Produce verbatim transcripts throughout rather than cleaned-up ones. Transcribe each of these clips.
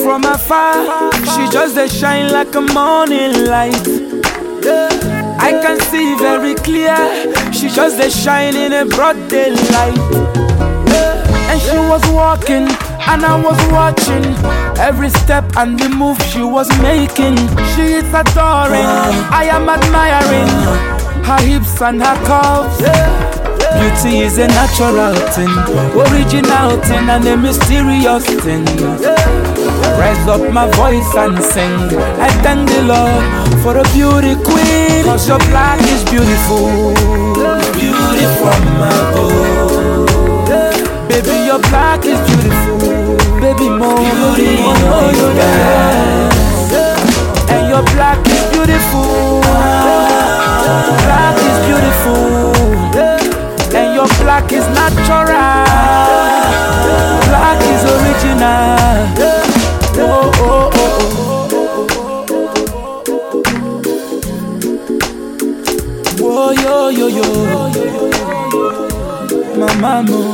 from afar, she just a shine like a morning light. I can see very clear, she just a shine in a broad daylight. And she was walking, and I was watching every step and the move she was making. She is adoring, I am admiring her hips and her curves. Beauty is a natural thing, original thing and a mysterious thing. Raise up my voice and sing. I thank the Lord for a beauty queen, cause your black is beautiful. Beauty from above. Baby, your black is beautiful. Baby, more beauty in disguise. And your black is beautiful. Black is beautiful. And your black is natural. Black is original. Oh, oh, oh, oh. Whoa, yo, yo, yo. My mama.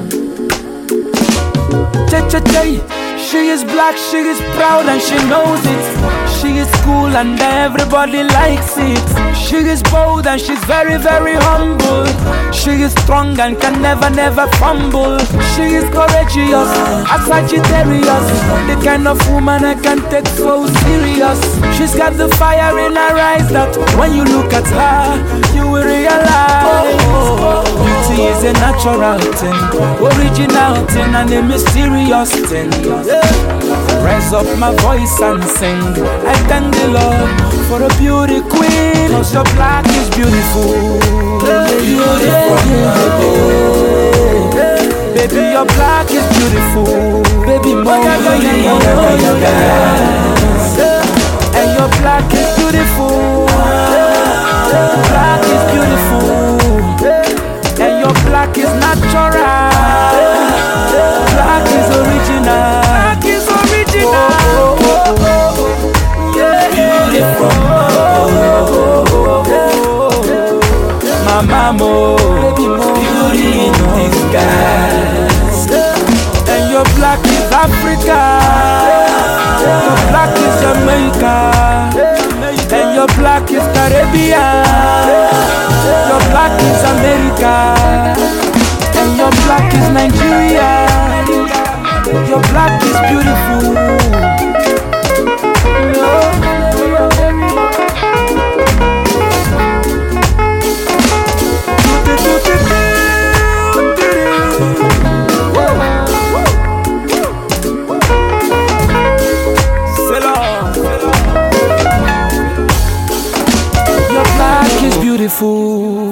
She is black, she is proud and she knows it. She is cool and everybody likes it. She is bold and she's very, very humble. She is strong and can never, never fumble. She is courageous, a Sagittarius, the kind of woman I can take so serious. She's got the fire in her eyes that when you look at her, you will realize beauty is a natural thing, original thing and a mysterious thing. Raise up my voice and sing. I thank the Lord for a beauty queen, cause your black is beautiful. Beautiful. Baby, your black is beautiful. Baby, more and your black is beautiful. Black is beautiful. And your black is natural. Black is original. Black is original. Oh, oh, oh, oh. Yeah. Beautiful. Oh, oh, oh, oh. My mama, beauty in disguise. And your black is Africa. Your black is Jamaica. And your black is Caribbean. Your black is America. And your black is Nigeria. Your black is beautiful. Your black is beautiful.